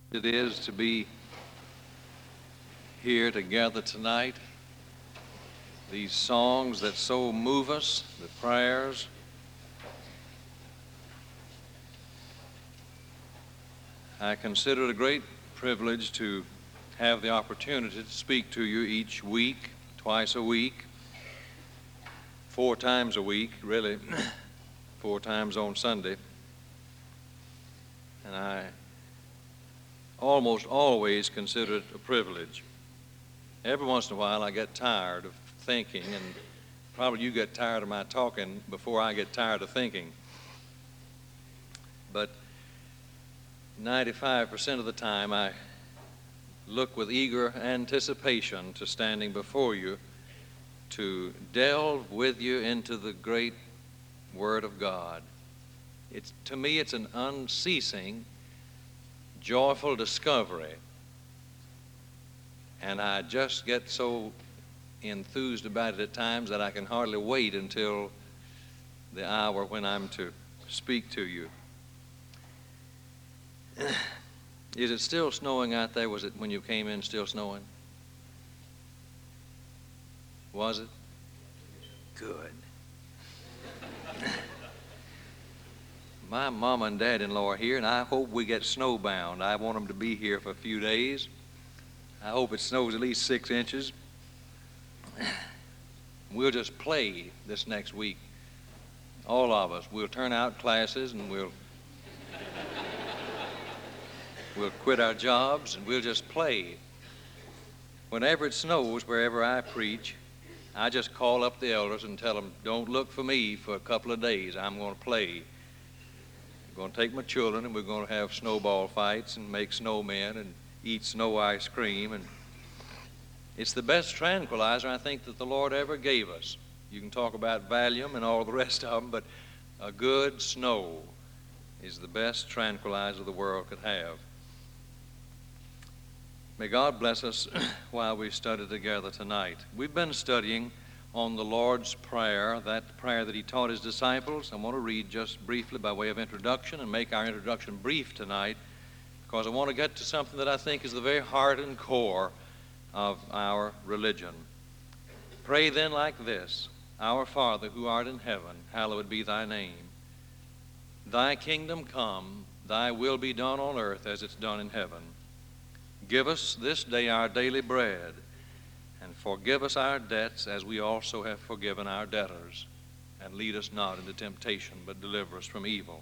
It is to be here together tonight. These songs that so move us, the prayers. I consider it a great privilege to have the opportunity to speak to you each week, twice a week, 4 times a week, really, 4 times on Sunday. And I almost always consider it a privilege. Every once in a while I get tired of thinking, and probably you get tired of my talking before I get tired of thinking. But 95% of the time I look with eager anticipation to standing before you to delve with you into the great Word of God. To me, it's an unceasing, joyful discovery. And I just get so enthused about it at times that I can hardly wait until the hour when I'm to speak to you. Is it still snowing out there? Was it when you came in still snowing? Was it? Good. My mom and dad-in-law are here, and I hope we get snowbound. I want them to be here for a few days. I hope it snows at least 6 inches. We'll just play this next week. All of us. We'll turn out classes, and we'll quit our jobs, and we'll just play. Whenever it snows, wherever I preach, I just call up the elders and tell them, don't look for me for a couple of days. I'm going to play. I'm going to take my children, and we're going to have snowball fights and make snowmen and eat snow ice cream. And it's the best tranquilizer I think that the Lord ever gave us. You can talk about Valium and all the rest of them, but a good snow is the best tranquilizer the world could have. May God bless us while we study together tonight. We've been studying on the Lord's Prayer, that prayer that He taught His disciples. I want to read just briefly by way of introduction and make our introduction brief tonight, because I want to get to something that I think is the very heart and core of our religion. Pray then like this: Our Father who art in heaven, hallowed be thy name. Thy kingdom come, thy will be done on earth as it's done in heaven. Give us this day our daily bread, and forgive us our debts as we also have forgiven our debtors. And lead us not into temptation, but deliver us from evil.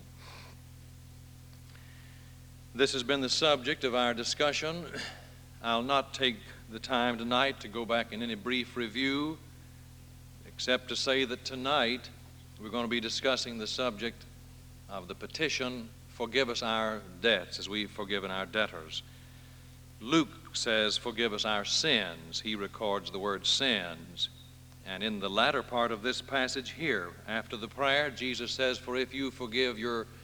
This has been the subject of our discussion. I'll not take the time tonight to go back in any brief review, except to say that tonight we're going to be discussing the subject of the petition, forgive us our debts as we've forgiven our debtors. Luke says, forgive us our sins. He records the word sins. And in the latter part of this passage here, after the prayer, Jesus says, for if you forgive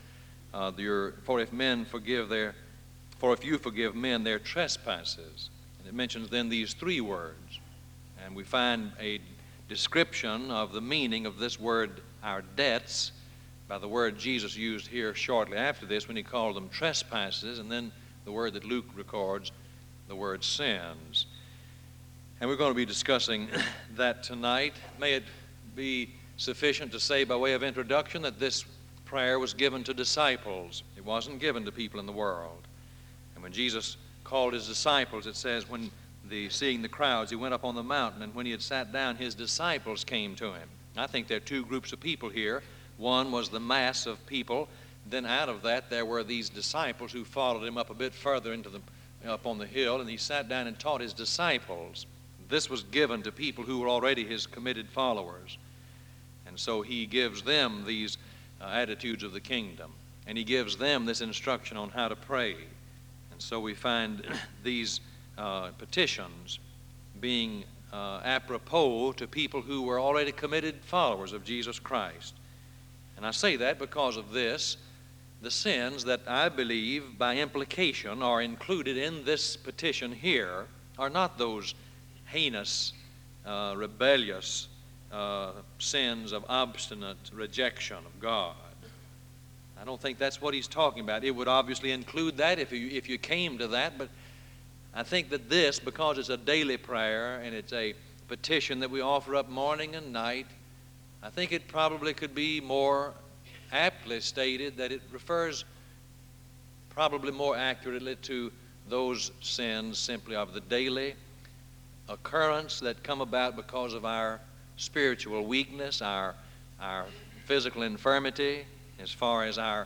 men their trespasses. And it mentions then these 3 words. And we find a description of the meaning of this word, our debts, by the word Jesus used here shortly after this when He called them trespasses, and then the word that Luke records, the word sins. And we're going to be discussing that tonight. May it be sufficient to say by way of introduction that this prayer was given to disciples. It wasn't given to people in the world. And when Jesus called His disciples, it says when seeing the crowds, He went up on the mountain, and when He had sat down, His disciples came to Him. I think there are 2 groups of people here. One was the mass of people. Then out of that, there were these disciples who followed Him up a bit further up on the hill, and He sat down and taught His disciples. This was given to people who were already His committed followers. And so He gives them these attitudes of the kingdom, and He gives them this instruction on how to pray. And so we find these petitions being apropos to people who were already committed followers of Jesus Christ. And I say that because of this. The sins that I believe by implication are included in this petition here are not those heinous, rebellious sins of obstinate rejection of God. I don't think that's what he's talking about. It would obviously include that if you came to that, but I think that this, because it's a daily prayer and it's a petition that we offer up morning and night, I think it probably could be more aptly stated that it refers probably more accurately to those sins simply of the daily occurrence that come about because of our spiritual weakness, our physical infirmity, as far as our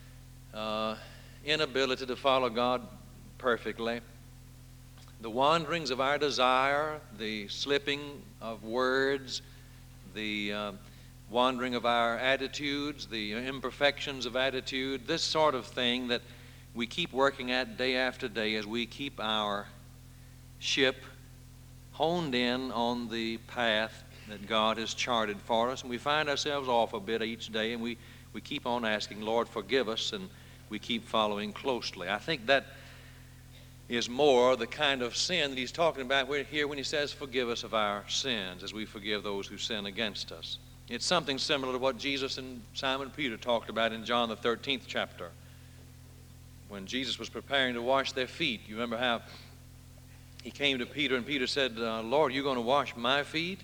inability to follow God perfectly, the wanderings of our desire, the slipping of words, the wandering of our attitudes, the imperfections of attitude, this sort of thing that we keep working at day after day as we keep our ship honed in on the path that God has charted for us. And we find ourselves off a bit each day, and we keep on asking, Lord, forgive us, and we keep following closely. I think that is more the kind of sin that he's talking about here when he says, forgive us of our sins as we forgive those who sin against us. It's something similar to what Jesus and Simon Peter talked about in John the 13th chapter. When Jesus was preparing to wash their feet, you remember how he came to Peter and Peter said, Lord, you going to wash my feet?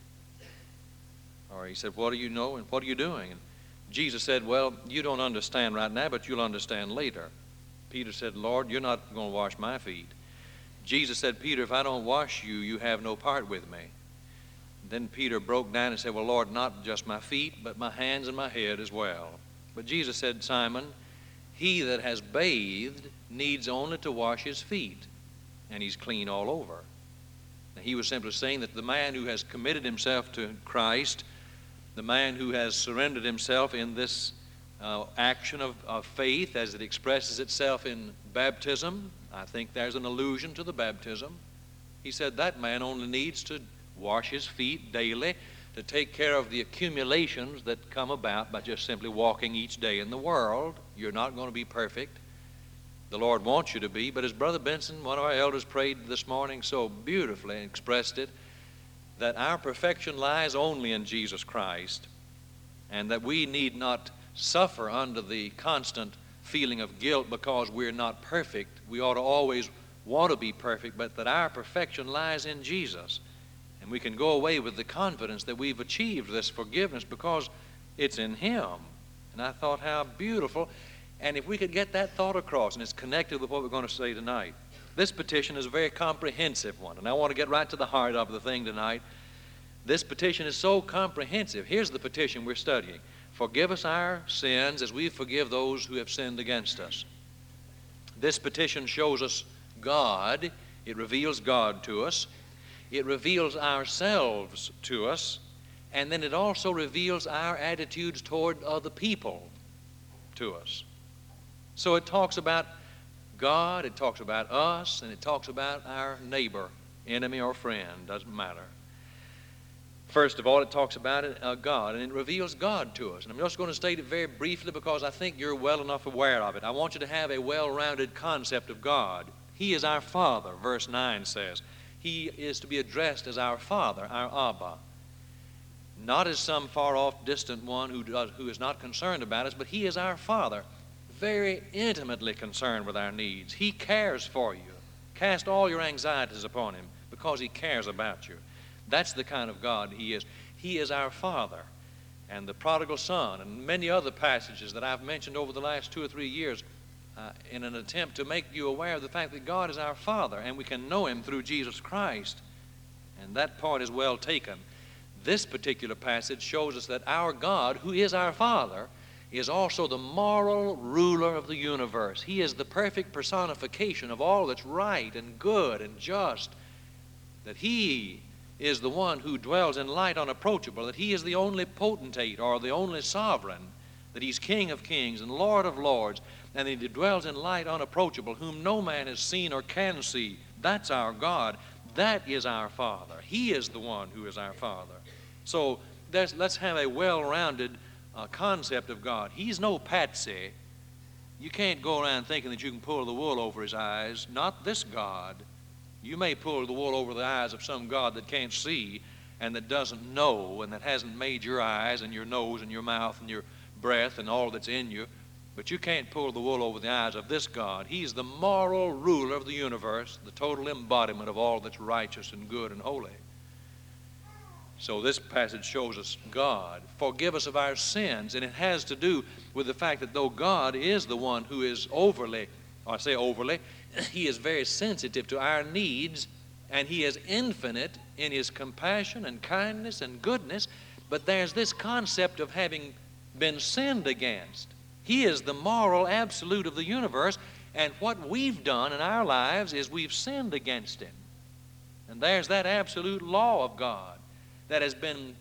Or he said, what do you know and what are you doing? And Jesus said, well, you don't understand right now, but you'll understand later. Peter said, Lord, you're not going to wash my feet. Jesus said, Peter, if I don't wash you, you have no part with me. Then Peter broke down and said, well, Lord, not just my feet, but my hands and my head as well. But Jesus said, Simon, he that has bathed needs only to wash his feet, and he's clean all over. Now, he was simply saying that the man who has committed himself to Christ, the man who has surrendered himself in this action of faith as it expresses itself in baptism, I think there's an allusion to the baptism. He said that man only needs to wash his feet daily to take care of the accumulations that come about by just simply walking each day in the world. You're not going to be perfect. The Lord wants you to be, but as Brother Benson, one of our elders, prayed this morning so beautifully and expressed it, that our perfection lies only in Jesus Christ, and that we need not suffer under the constant feeling of guilt because we're not perfect. We ought to always want to be perfect, but that our perfection lies in Jesus. And we can go away with the confidence that we've achieved this forgiveness because it's in Him. And I thought how beautiful. And if we could get that thought across, and it's connected with what we're going to say tonight. This petition is a very comprehensive one, and I want to get right to the heart of the thing tonight. This petition is so comprehensive. Here's the petition we're studying. Forgive us our sins as we forgive those who have sinned against us. This petition shows us God. It reveals God to us. It reveals ourselves to us. And then it also reveals our attitudes toward other people to us. So it talks about God, it talks about us, and it talks about our neighbor, enemy or friend, doesn't matter. First of all, it talks about God, and it reveals God to us. And I'm just going to state it very briefly because I think you're well enough aware of it. I want you to have a well-rounded concept of God. He is our Father, verse 9 says. He is to be addressed as our Father, our Abba. Not as some far-off, distant one who is not concerned about us, but He is our Father, very intimately concerned with our needs. He cares for you. Cast all your anxieties upon Him because He cares about you. That's the kind of God He is. He is our Father. And the prodigal son and many other passages that I've mentioned over the last 2 or 3 years in an attempt to make you aware of the fact that God is our Father and we can know Him through Jesus Christ. And that point is well taken. This particular passage shows us that our God, who is our Father, is also the moral ruler of the universe. He is the perfect personification of all that's right and good and just. That He is the one who dwells in light unapproachable, that He is the only potentate or the only sovereign, that He's King of kings and Lord of lords, and that He dwells in light unapproachable, whom no man has seen or can see. That's our God. That is our Father. He is the one who is our Father. So let's have a well-rounded concept of God. He's no patsy. You can't go around thinking that you can pull the wool over His eyes. Not this God. You may pull the wool over the eyes of some God that can't see and that doesn't know and that hasn't made your eyes and your nose and your mouth and your breath and all that's in you. But you can't pull the wool over the eyes of this God. He's the moral ruler of the universe, the total embodiment of all that's righteous and good and holy. So this passage shows us God. Forgive us of our sins. And it has to do with the fact that though God is the one who is overly, or I say overly, He is very sensitive to our needs, and He is infinite in His compassion and kindness and goodness. But there's this concept of having been sinned against. He is the moral absolute of the universe, and what we've done in our lives is we've sinned against Him. And there's that absolute law of God that has been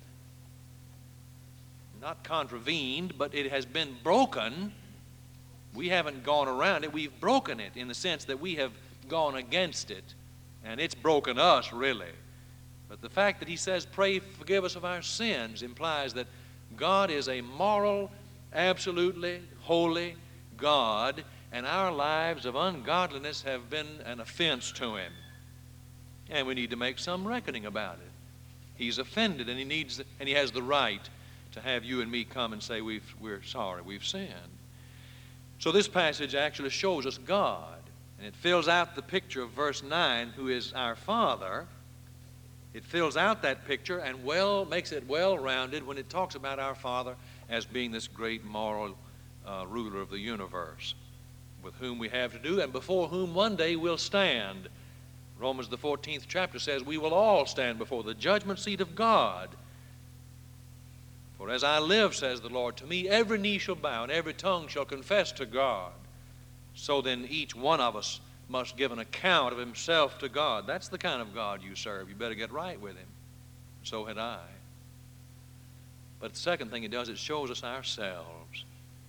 not contravened, but it has been broken. We haven't gone around it. We've broken it in the sense that we have gone against it, and it's broken us, really. But the fact that He says, pray, forgive us of our sins, implies that God is a moral, absolutely holy God, and our lives of ungodliness have been an offense to Him. And we need to make some reckoning about it. He's offended, and He has the right to have you and me come and say we're sorry, we've sinned. So this passage actually shows us God, and it fills out the picture of verse 9, who is our Father. It fills out that picture and makes it well-rounded when it talks about our Father as being this great moral ruler of the universe, with whom we have to do and before whom one day we'll stand. Romans the 14th chapter says we will all stand before the judgment seat of God. For as I live, says the Lord, to me every knee shall bow and every tongue shall confess to God. So then each one of us must give an account of himself to God. That's the kind of God you serve. You better get right with Him. So had I. But the second thing it does, it shows us ourselves.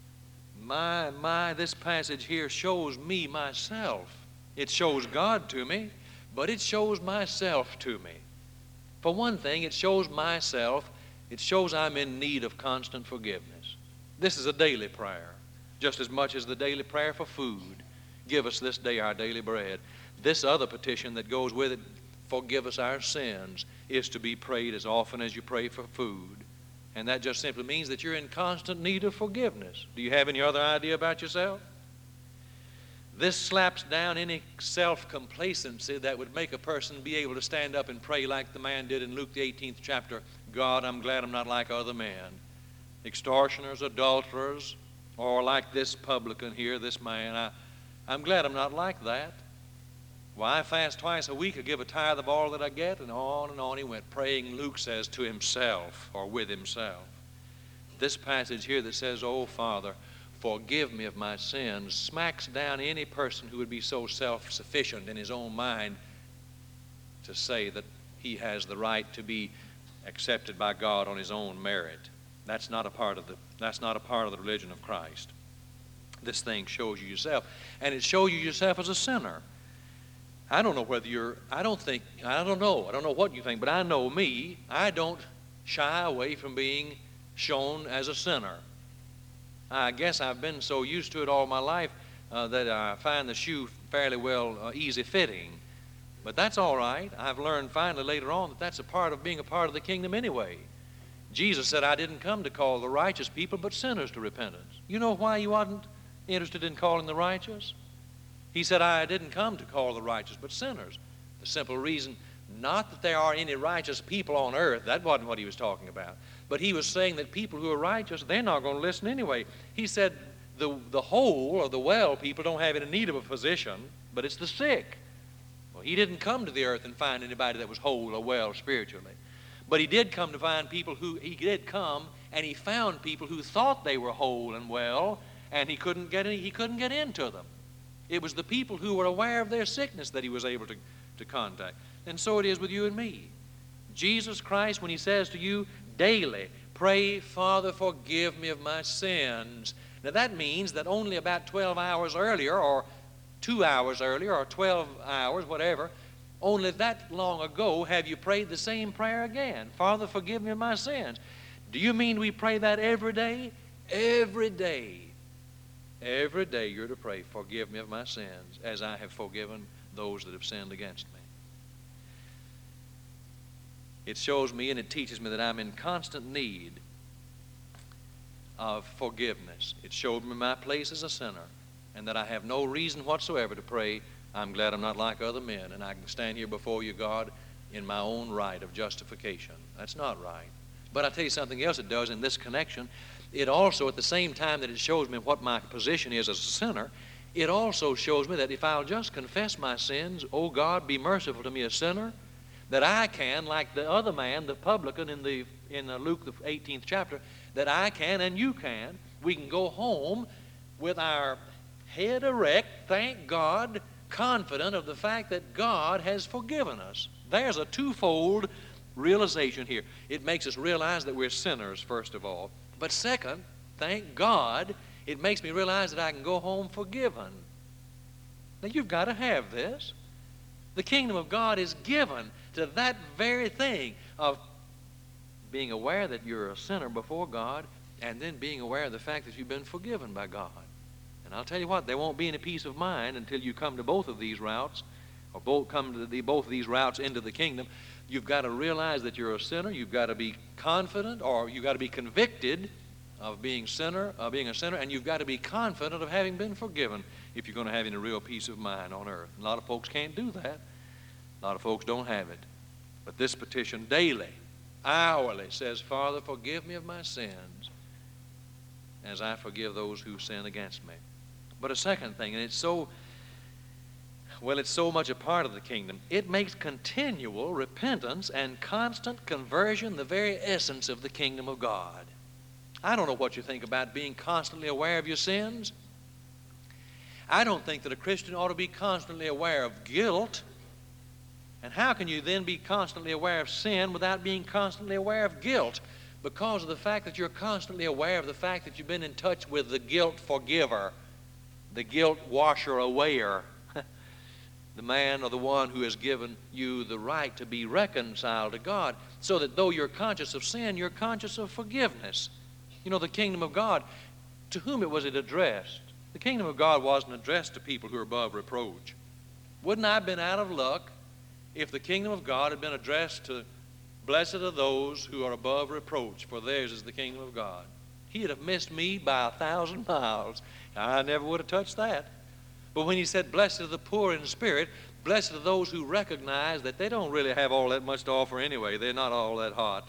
This passage here shows me myself. It shows God to me, but it shows myself to me. For one thing, it shows myself. It shows I'm in need of constant forgiveness. This is a daily prayer, just as much as the daily prayer for food. Give us this day our daily bread. This other petition that goes with it, forgive us our sins, is to be prayed as often as you pray for food. And that just simply means that you're in constant need of forgiveness. Do you have any other idea about yourself? This slaps down any self-complacency that would make a person be able to stand up and pray like the man did in Luke the 18th chapter, God, I'm glad I'm not like other men. Extortioners, adulterers, or like this publican here, this man. I'm glad I'm not like that. Well, I fast twice a week, I give a tithe of all that I get, and on he went, praying, Luke says, to himself or with himself. This passage here that says, oh, Father, forgive me of my sins, smacks down any person who would be so self-sufficient in his own mind to say that he has the right to be accepted by God on his own merit. That's not a part of the religion of Christ. This thing shows you yourself, and it shows you yourself as a sinner. I don't know what you think, but I know me. I don't shy away from being shown as a sinner. I guess I've been so used to it all my life that I find the shoe fairly well easy fitting. But that's all right. I've learned finally later on that that's a part of being a part of the kingdom anyway. Jesus said, I didn't come to call the righteous people, but sinners to repentance. You know why you wasn't interested in calling the righteous? He said, I didn't come to call the righteous, but sinners. The simple reason, not that there are any righteous people on earth. That wasn't what he was talking about. But he was saying that people who are righteous, they're not going to listen anyway. He said the whole or the well people don't have any need of a physician, but it's the sick. Well, he didn't come to the earth and find anybody that was whole or well spiritually. But he did come to find people he found people who thought they were whole and well, and he couldn't get into them. It was the people who were aware of their sickness that he was able to contact. And so it is with you and me. Jesus Christ, when he says to you daily, pray, Father, forgive me of my sins. Now that means that only about 12 hours earlier, or 2 hours earlier, or 12 hours, whatever, only that long ago have you prayed the same prayer again. Father, forgive me of my sins. Do you mean we pray that every day? Every day. Every day you're to pray, forgive me of my sins, as I have forgiven those that have sinned against me. It shows me and it teaches me that I'm in constant need of forgiveness. It showed me my place as a sinner and that I have no reason whatsoever to pray, I'm glad I'm not like other men, and I can stand here before you, God, in my own right of justification. That's not right. But I'll tell you something else it does in this connection. It also, at the same time that it shows me what my position is as a sinner, it also shows me that if I'll just confess my sins, oh God, be merciful to me, a sinner, that I can, like the other man, the publican in Luke the 18th chapter, that I can and you can, we can go home with our head erect, thank God, confident of the fact that God has forgiven us. There's a twofold realization here. It makes us realize that we're sinners, first of all. But second, thank God, it makes me realize that I can go home forgiven. Now, you've got to have this. The kingdom of God is given to that very thing of being aware that you're a sinner before God and then being aware of the fact that you've been forgiven by God. And I'll tell you what, there won't be any peace of mind until you come to both of these routes, or both of these routes into the kingdom. You've got to realize that you're a sinner. You've got to be confident, or you've got to be convicted of being a sinner, and you've got to be confident of having been forgiven if you're going to have any real peace of mind on earth. A lot of folks can't do that. A lot of folks don't have it. But this petition daily, hourly says, Father, forgive me of my sins as I forgive those who sin against me. But a second thing, and it's so much a part of the kingdom, it makes continual repentance and constant conversion the very essence of the kingdom of God. I don't know what you think about being constantly aware of your sins. I don't think that a Christian ought to be constantly aware of guilt. And how can you then be constantly aware of sin without being constantly aware of guilt? Because of the fact that you're constantly aware of the fact that you've been in touch with the guilt forgiver, the guilt washer awayer, the man or the one who has given you the right to be reconciled to God, so that though you're conscious of sin, you're conscious of forgiveness. You know, the kingdom of God, to whom was it addressed? The kingdom of God wasn't addressed to people who are above reproach. Wouldn't I have been out of luck if the kingdom of God had been addressed to, blessed are those who are above reproach, for theirs is the kingdom of God? He'd have missed me by 1,000 miles. I never would have touched that. But when he said, blessed are the poor in spirit, blessed are those who recognize that they don't really have all that much to offer anyway. They're not all that hot.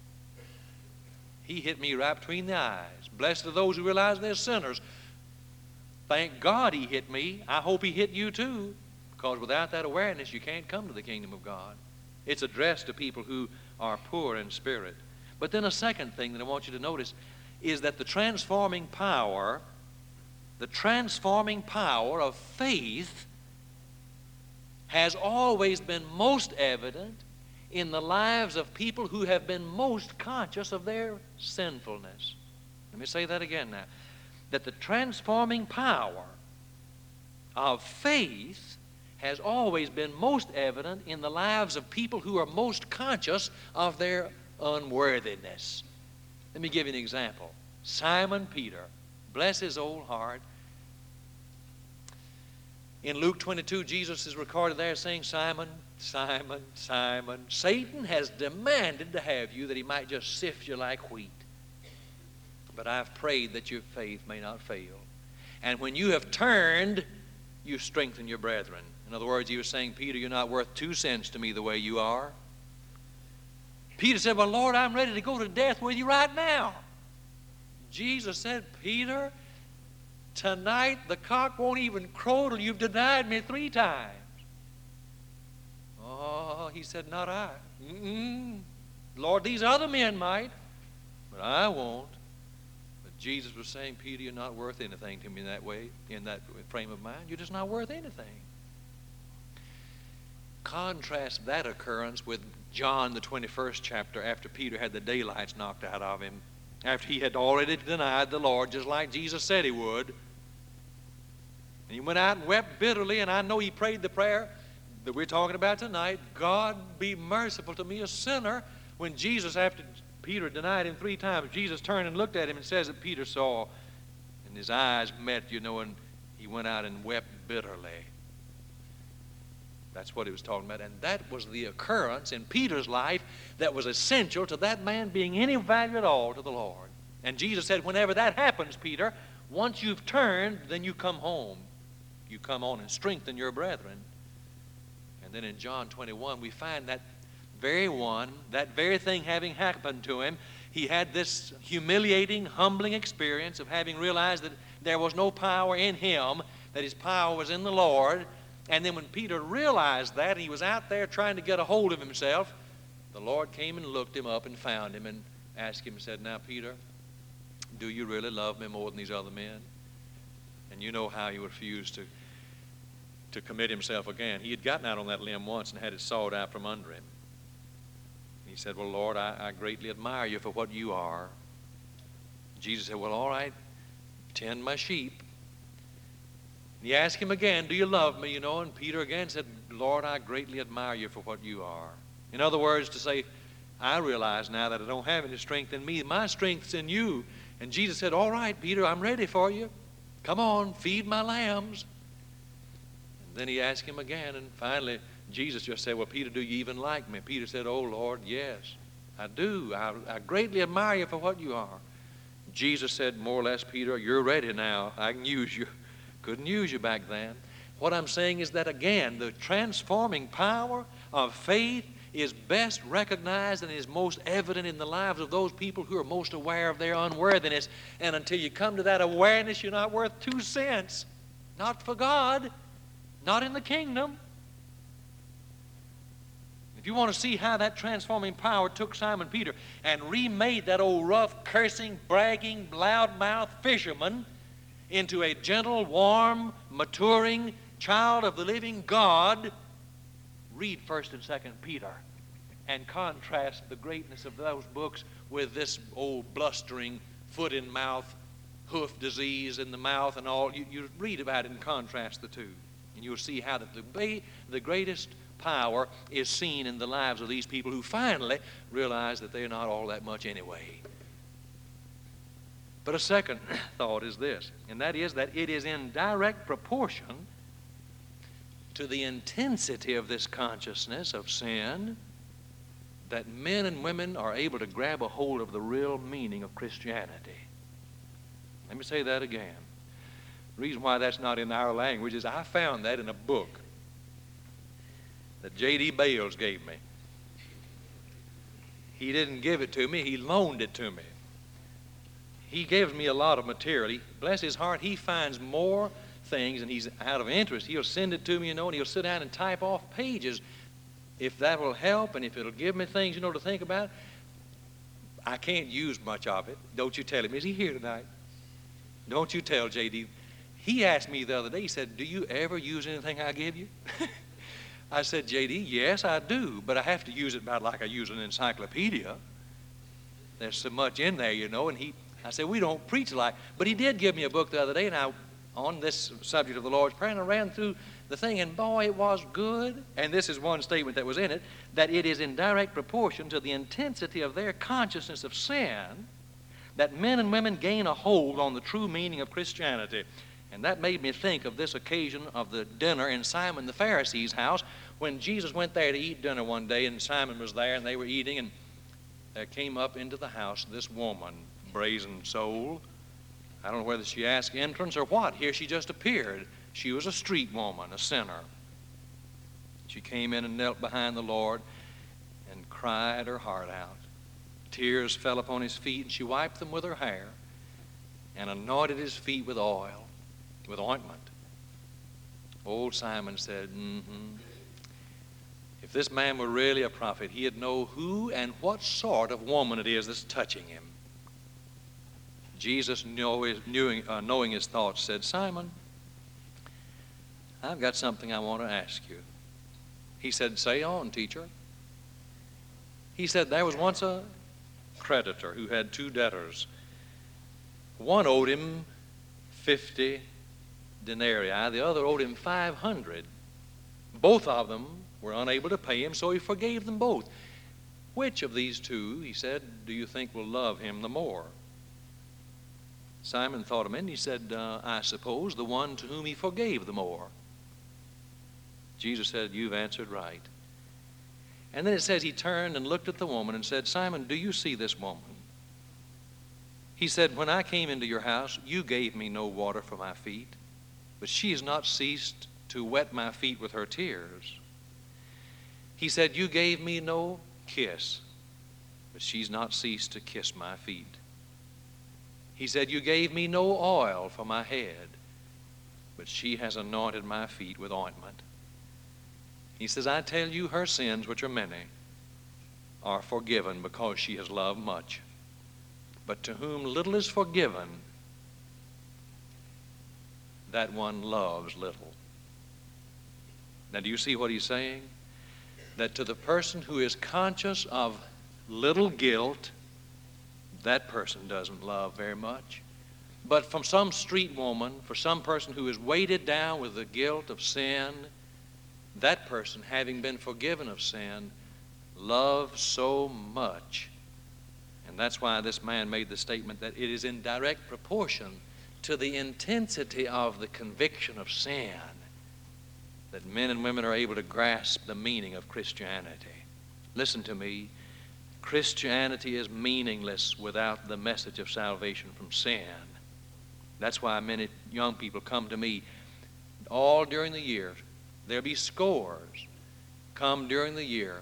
He hit me right between the eyes. Blessed are those who realize they're sinners. Thank God he hit me. I hope he hit you too. Because without that awareness, you can't come to the kingdom of God. It's addressed to people who are poor in spirit. But then a second thing that I want you to notice is that the transforming power of faith has always been most evident in the lives of people who have been most conscious of their sinfulness. Let me say that again now. That the transforming power of faith has always been most evident in the lives of people who are most conscious of their unworthiness. Let me give you an example. Simon Peter, bless his old heart. In Luke 22, Jesus is recorded there saying, Simon, Simon, Simon, Satan has demanded to have you that he might just sift you like wheat. But I've prayed that your faith may not fail. And when you have turned, you strengthen your brethren. In other words, he was saying, Peter, you're not worth 2 cents to me the way you are. Peter said, well, Lord, I'm ready to go to death with you right now. Jesus said, Peter, tonight the cock won't even crow till you've denied me 3 times. Oh, he said, not I. Lord, these other men might, but I won't. But Jesus was saying, Peter, you're not worth anything to me in that way, in that frame of mind. You're just not worth anything. Contrast that occurrence with John, the 21st chapter, after Peter had the daylights knocked out of him, after he had already denied the Lord, just like Jesus said he would. And he went out and wept bitterly, and I know he prayed the prayer that we're talking about tonight, God be merciful to me, a sinner. When Jesus, after Peter denied him 3 times, Jesus turned and looked at him and says that Peter saw, and his eyes met, and he went out and wept bitterly. That's what he was talking about. And that was the occurrence in Peter's life that was essential to that man being any value at all to the Lord. And Jesus said, whenever that happens, Peter, once you've turned, then you come home. You come on and strengthen your brethren. And then in John 21, we find that very thing having happened to him, he had this humiliating, humbling experience of having realized that there was no power in him, that his power was in the Lord. And then when Peter realized that, and he was out there trying to get a hold of himself, the Lord came and looked him up and found him and asked him and said, now, Peter, do you really love me more than these other men? And you know how he refused to commit himself again. He had gotten out on that limb once and had it sawed out from under him. He said, well, Lord, I greatly admire you for what you are. Jesus said, well, all right, tend my sheep. He asked him again, do you love me? And Peter again said, Lord, I greatly admire you for what you are. In other words, to say, I realize now that I don't have any strength in me. My strength's in you. And Jesus said, all right, Peter, I'm ready for you. Come on, feed my lambs. And then he asked him again, and finally Jesus just said, well, Peter, do you even like me? Peter said, oh, Lord, yes, I do. I greatly admire you for what you are. Jesus said, more or less, Peter, you're ready now. I can use you. Couldn't use you back then. What I'm saying is that, again, the transforming power of faith is best recognized and is most evident in the lives of those people who are most aware of their unworthiness. And until you come to that awareness, you're not worth 2 cents. Not for God. Not in the kingdom. If you want to see how that transforming power took Simon Peter and remade that old rough, cursing, bragging, loudmouth fisherman into a gentle, warm, maturing child of the living God, read 1st and 2nd Peter and contrast the greatness of those books with this old blustering, foot-in-mouth, hoof disease in the mouth and all. You read about it and contrast the two, and you'll see how that the greatest power is seen in the lives of these people who finally realize that they're not all that much anyway. But a second thought is this, and that is that it is in direct proportion to the intensity of this consciousness of sin that men and women are able to grab a hold of the real meaning of Christianity. Let me say that again. The reason why that's not in our language is I found that in a book that J.D. Bales gave me. He didn't give it to me, he loaned it to me. He gives me a lot of material. Bless his heart, he finds more things, and he's out of interest. He'll send it to me, and he'll sit down and type off pages. If that will help and if it'll give me things, to think about, I can't use much of it. Don't you tell him. Is he here tonight? Don't you tell J.D. He asked me the other day, he said, do you ever use anything I give you? I said, J.D., yes, I do, but I have to use it about like I use an encyclopedia. There's so much in there, and I said, we don't preach like, but he did give me a book the other day, and on this subject of the Lord's Prayer, and I ran through the thing, and boy, it was good. And this is one statement that was in it, that it is in direct proportion to the intensity of their consciousness of sin that men and women gain a hold on the true meaning of Christianity. And that made me think of this occasion of the dinner in Simon the Pharisee's house when Jesus went there to eat dinner one day, and Simon was there, and they were eating, and there came up into the house this woman, brazen soul. I don't know whether she asked entrance or what. Here she just appeared. She was a street woman, a sinner. She came in and knelt behind the Lord and cried her heart out. Tears fell upon his feet, and she wiped them with her hair and anointed his feet with oil, with ointment. Old Simon said, if this man were really a prophet, he'd know who and what sort of woman it is that's touching him. Jesus, knowing his thoughts, said, Simon, I've got something I want to ask you. He said, say on, teacher. He said, there was once a creditor who had 2 debtors. One owed him 50 denarii, the other owed him 500. Both of them were unable to pay him, so he forgave them both. Which of these 2, he said, do you think will love him the more? Simon thought a minute. He said, I suppose the one to whom he forgave the more. Jesus said, you've answered right. And then it says he turned and looked at the woman and said, Simon, do you see this woman? He said, when I came into your house, you gave me no water for my feet, but she has not ceased to wet my feet with her tears. He said, you gave me no kiss, but she's not ceased to kiss my feet. He said, you gave me no oil for my head, but she has anointed my feet with ointment. He says, I tell you, her sins, which are many, are forgiven because she has loved much. But to whom little is forgiven, that one loves little. Now, do you see what he's saying? That to the person who is conscious of little guilt, that person doesn't love very much. But from some street woman, for some person who is weighted down with the guilt of sin, that person, having been forgiven of sin, loves so much. And that's why this man made the statement that it is in direct proportion to the intensity of the conviction of sin that men and women are able to grasp the meaning of Christianity. Listen to me. Christianity is meaningless without the message of salvation from sin. That's why many young people come to me all during the year. There'll be scores come during the year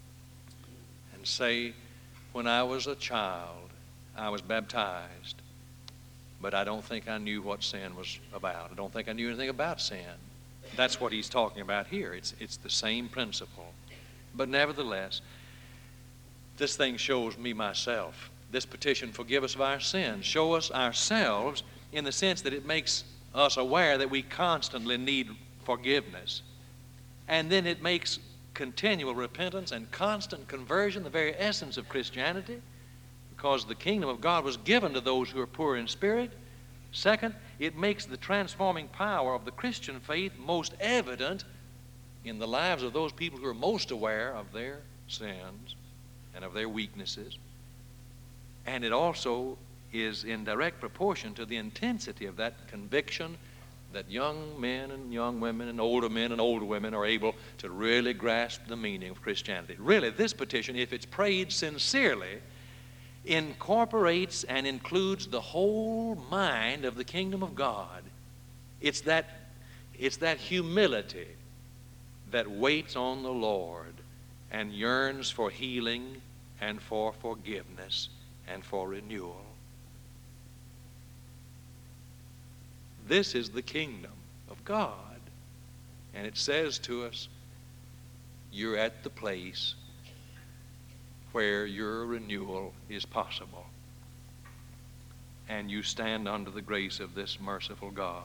and say, when I was a child, I was baptized, but I don't think I knew what sin was about. I don't think I knew anything about sin. That's what he's talking about here. It's the same principle. But nevertheless, this thing shows me myself. This petition, forgive us of our sins, show us ourselves in the sense that it makes us aware that we constantly need forgiveness. And then it makes continual repentance and constant conversion the very essence of Christianity, because the kingdom of God was given to those who are poor in spirit. Second, it makes the transforming power of the Christian faith most evident in the lives of those people who are most aware of their sins and of their weaknesses. And it also is in direct proportion to the intensity of that conviction that young men and young women and older men and older women are able to really grasp the meaning of Christianity. Really, this petition, if it's prayed sincerely, incorporates and includes the whole mind of the kingdom of God. It's that humility that waits on the Lord and yearns for healing and for forgiveness and for renewal. This is the kingdom of God. And it says to us, you're at the place where your renewal is possible. And you stand under the grace of this merciful God.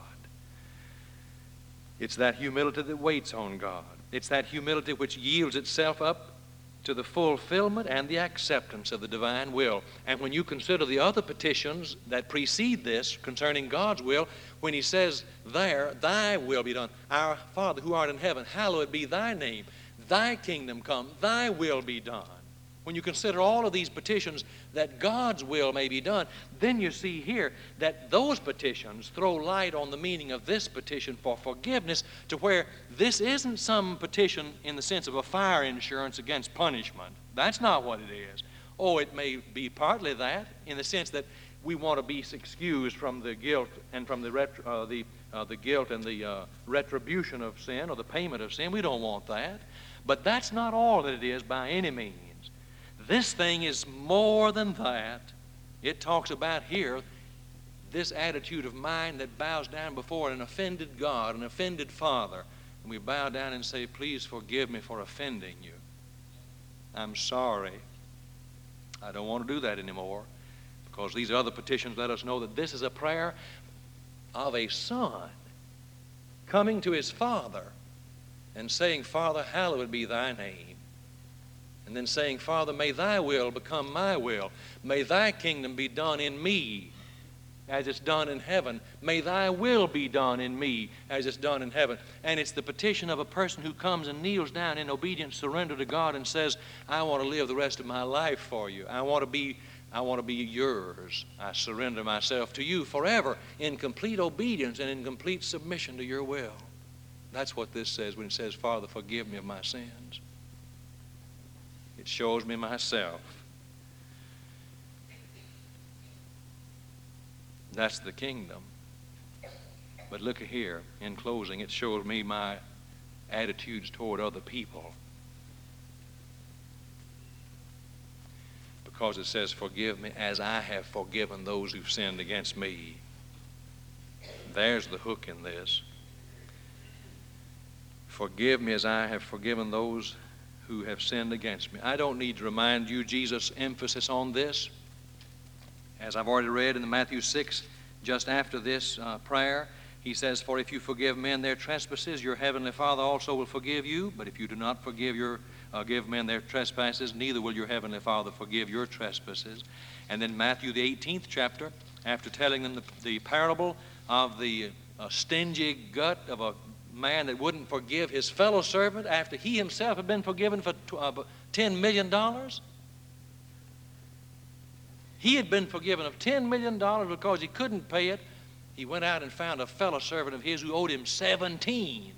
It's that humility that waits on God. It's that humility which yields itself up to the fulfillment and the acceptance of the divine will. And when you consider the other petitions that precede this concerning God's will, when he says there, thy will be done. Our Father who art in heaven, hallowed be thy name. Thy kingdom come, thy will be done. When you consider all of these petitions that God's will may be done, then you see here that those petitions throw light on the meaning of this petition for forgiveness, to where this isn't some petition in the sense of a fire insurance against punishment. That's not what it is. Oh, it may be partly that, in the sense that we want to be excused from the guilt and from the guilt and the retribution of sin or the payment of sin. We don't want that. But that's not all that it is by any means. This thing is more than that. It talks about here this attitude of mind that bows down before an offended God, an offended Father. And we bow down and say, please forgive me for offending you. I'm sorry. I don't want to do that anymore, because these other petitions let us know that this is a prayer of a son coming to his father and saying, Father, hallowed be thy name. And then saying, Father, may thy will become my will. May thy kingdom be done in me as it's done in heaven. May thy will be done in me as it's done in heaven. And it's the petition of a person who comes and kneels down in obedient surrender to God and says, I want to live the rest of my life for you. I want to be yours. I surrender myself to you forever in complete obedience and in complete submission to your will. That's what this says when it says, Father, forgive me of my sins. It shows me myself. That's the kingdom. But look here, in closing, it shows me my attitudes toward other people. Because it says, forgive me as I have forgiven those who've sinned against me. There's the hook in this. Forgive me as I have forgiven those who have sinned against me. I don't need to remind you Jesus' emphasis on this. As I've already read in Matthew 6, just after this prayer, he says, for if you forgive men their trespasses, your heavenly Father also will forgive you. But if you do not give men their trespasses, neither will your heavenly Father forgive your trespasses. And then Matthew the 18th chapter, after telling them the parable of the stingy gut of a man that wouldn't forgive his fellow servant after he himself had been forgiven for $10 million. He had been forgiven of $10 million because he couldn't pay it. He went out and found a fellow servant of his who owed him $17.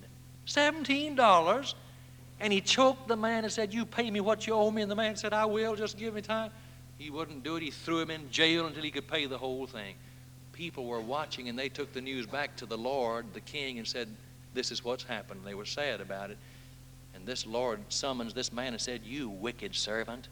And he choked the man and said, you pay me what you owe me. And the man said, I will, just give me time. He wouldn't do it. He threw him in jail until he could pay the whole thing. People were watching, and they took the news back to the Lord, the king, and said, this is what's happened. They were sad about it. And this Lord summons this man and said, you wicked servant,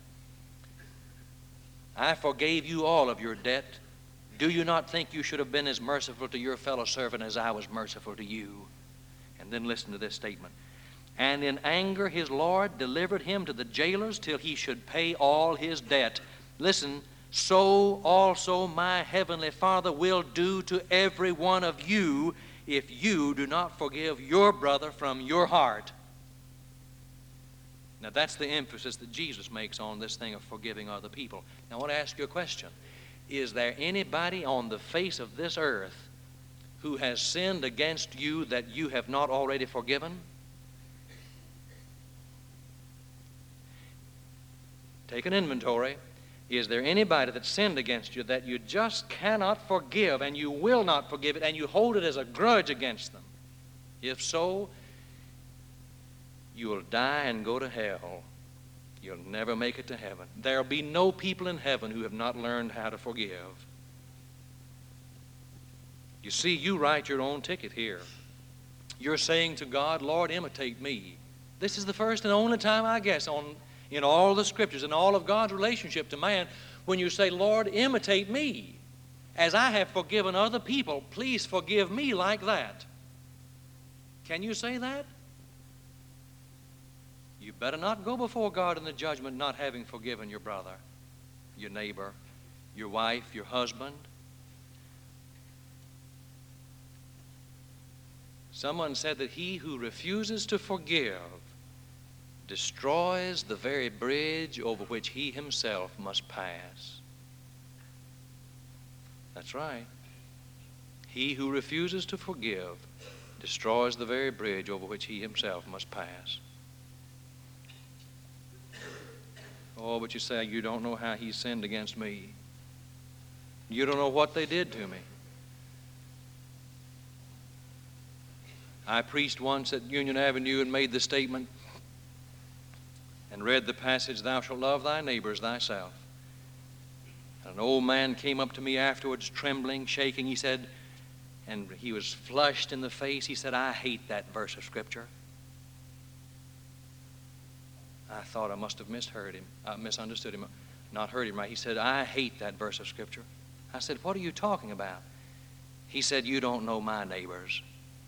I forgave you all of your debt. Do you not think you should have been as merciful to your fellow servant as I was merciful to you? And then listen to this statement. And in anger his Lord delivered him to the jailers till he should pay all his debt. Listen, so also my heavenly Father will do to every one of you if you do not forgive your brother from your heart. Now that's the emphasis that Jesus makes on this thing of forgiving other people. Now I want to ask you a question. Is there anybody on the face of this earth who has sinned against you that you have not already forgiven? Take an inventory. Is there anybody that sinned against you that you just cannot forgive, and you will not forgive it, and you hold it as a grudge against them? If so, you will die and go to hell. You'll never make it to heaven. There'll be no people in heaven who have not learned how to forgive. You see, you write your own ticket here. You're saying to God, Lord, imitate me. This is the first and only time, I guess, in all the scriptures and all of God's relationship to man, when you say, Lord, imitate me. As I have forgiven other people, please forgive me like that. Can you say that? You better not go before God in the judgment not having forgiven your brother, your neighbor, your wife, your husband. Someone said that he who refuses to forgive destroys the very bridge over which he himself must pass. That's right. He who refuses to forgive destroys the very bridge over which he himself must pass. Oh, but you say, you don't know how he sinned against me. You don't know what they did to me. I preached once at Union Avenue and made the statement and read the passage, thou shalt love thy neighbor as thyself. And an old man came up to me afterwards, trembling, shaking. He said, and he was flushed in the face, he said, I hate that verse of Scripture. I thought I must have misunderstood him, not heard him right. He said, I hate that verse of Scripture. I said, what are you talking about? He said, you don't know my neighbors.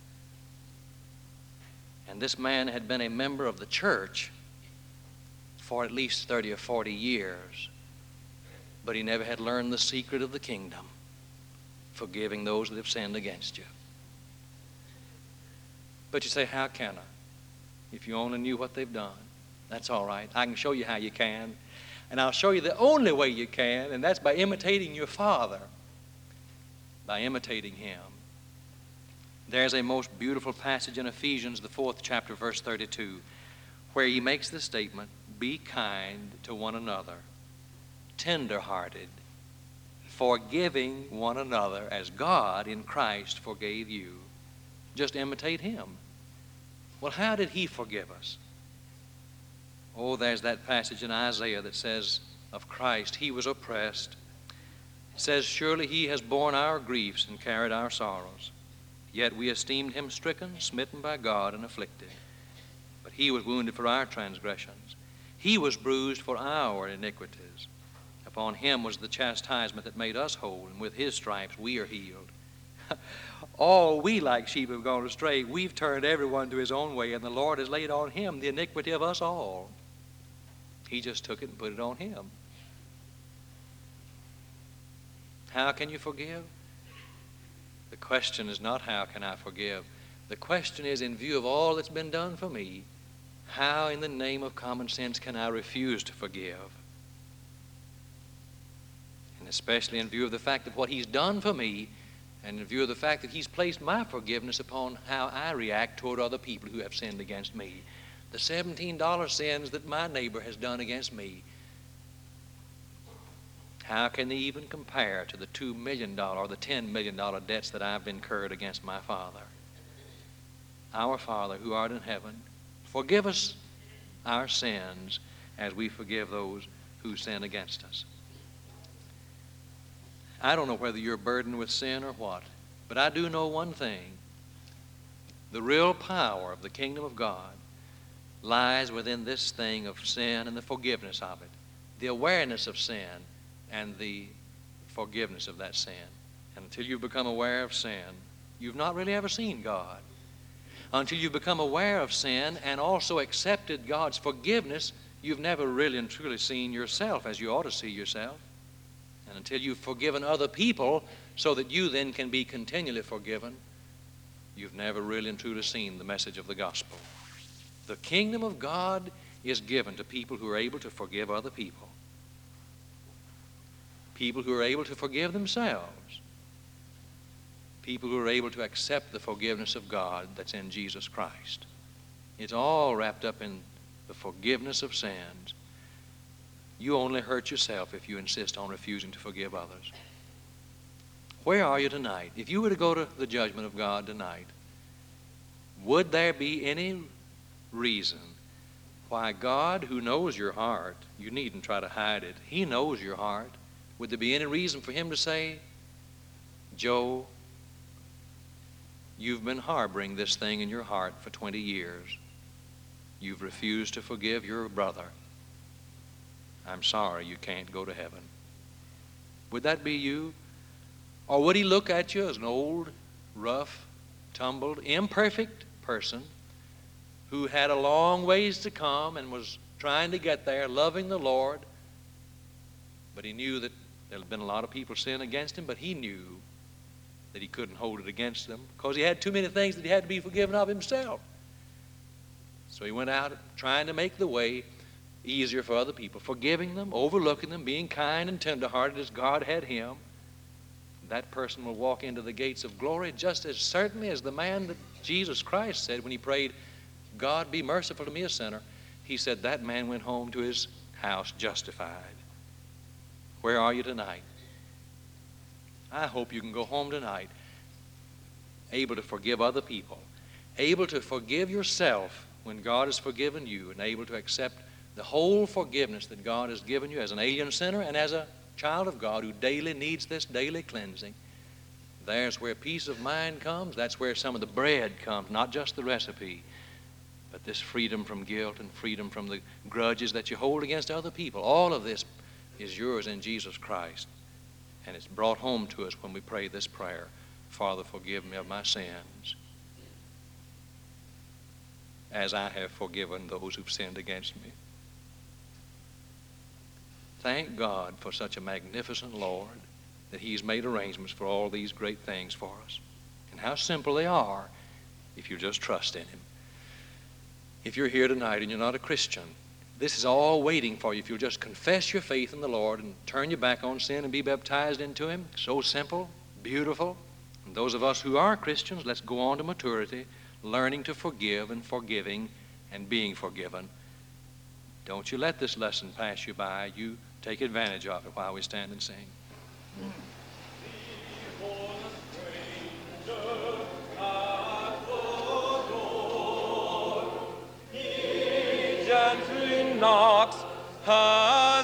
And this man had been a member of the church for at least 30 or 40 years, but he never had learned the secret of the kingdom, forgiving those that have sinned against you. But you say, how can I? If you only knew what they've done. That's all right. I can show you how you can. And I'll show you the only way you can, and that's by imitating your Father, by imitating Him. There's a most beautiful passage in Ephesians, the 4th chapter, verse 32, where he makes the statement, be kind to one another, tender-hearted, forgiving one another as God in Christ forgave you. Just imitate Him. Well, how did He forgive us? Oh, there's that passage in Isaiah that says of Christ, He was oppressed It says, surely he has borne our griefs and carried our sorrows. Yet we esteemed him stricken, smitten by God, and afflicted. But he was wounded for our transgressions. He was bruised for our iniquities. Upon him was the chastisement that made us whole, and with his stripes we are healed. All we like sheep have gone astray. We've turned everyone to his own way, and the Lord has laid on him the iniquity of us all. He just took it and put it on him. How can you forgive? The question is not how can I forgive. The question is, in view of all that's been done for me, how in the name of common sense can I refuse to forgive? And especially in view of the fact that what he's done for me, and in view of the fact that he's placed my forgiveness upon how I react toward other people who have sinned against me. The $17 sins that my neighbor has done against me, how can they even compare to the $2 million or the $10 million debts that I've incurred against my Father? Our Father who art in heaven, forgive us our sins as we forgive those who sin against us. I don't know whether you're burdened with sin or what, but I do know one thing. The real power of the kingdom of God lies within this thing of sin and the forgiveness of it, the awareness of sin and the forgiveness of that sin. And until you've become aware of sin, you've not really ever seen God. Until you've become aware of sin and also accepted God's forgiveness, you've never really and truly seen yourself as you ought to see yourself. And until you've forgiven other people so that you then can be continually forgiven, you've never really and truly seen the message of the gospel. The kingdom of God is given to people who are able to forgive other people. People who are able to forgive themselves. People who are able to accept the forgiveness of God that's in Jesus Christ. It's all wrapped up in the forgiveness of sins. You only hurt yourself if you insist on refusing to forgive others. Where are you tonight? If you were to go to the judgment of God tonight, would there be any reason why God, who knows your heart, you needn't try to hide it, He knows your heart, would there be any reason for Him to say, Joe, you've been harboring this thing in your heart for 20 years. You've refused to forgive your brother. I'm sorry you can't go to heaven. Would that be you? Or would He look at you as an old, rough, tumbled, imperfect person who had a long ways to come and was trying to get there, loving the Lord, but He knew that there had been a lot of people sin against Him, but He knew that He couldn't hold it against them because He had too many things that He had to be forgiven of Himself. So He went out trying to make the way easier for other people, forgiving them, overlooking them, being kind and tenderhearted as God had Him. That person will walk into the gates of glory just as certainly as the man that Jesus Christ said when He prayed, God be merciful to me, a sinner. He said that man went home to his house justified. Where are you tonight? I hope you can go home tonight able to forgive other people, able to forgive yourself when God has forgiven you, and able to accept the whole forgiveness that God has given you as an alien sinner and as a child of God who daily needs this daily cleansing. There's where peace of mind comes. That's where some of the bread comes, not just the recipe, but this freedom from guilt and freedom from the grudges that you hold against other people. All of this is yours in Jesus Christ. And it's brought home to us when we pray this prayer, Father, forgive me of my sins, as I have forgiven those who've sinned against me. Thank God for such a magnificent Lord that He's made arrangements for all these great things for us. And how simple they are if you just trust in Him. If you're here tonight and you're not a Christian, this is all waiting for you. If you'll just confess your faith in the Lord and turn your back on sin and be baptized into Him. So simple, beautiful. And those of us who are Christians, let's go on to maturity, learning to forgive and forgiving and being forgiven. Don't you let this lesson pass you by. You take advantage of it while we stand and sing. Gently knocks,